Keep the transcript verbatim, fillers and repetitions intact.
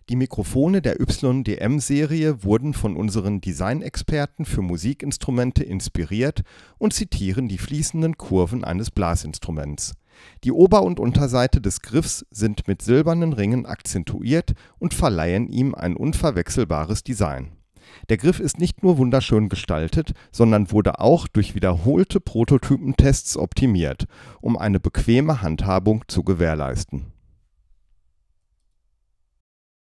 Die Mikrofone der Y D M-Serie wurden von unseren Designexperten für Musikinstrumente inspiriert und zitieren die fließenden Kurven eines Blasinstruments. Die Ober - und Unterseite des Griffs sind mit silbernen Ringen akzentuiert und verleihen ihm ein unverwechselbares Design. Der Griff ist nicht nur wunderschön gestaltet, sondern wurde auch durch wiederholte Prototypentests optimiert, um eine bequeme Handhabung zu gewährleisten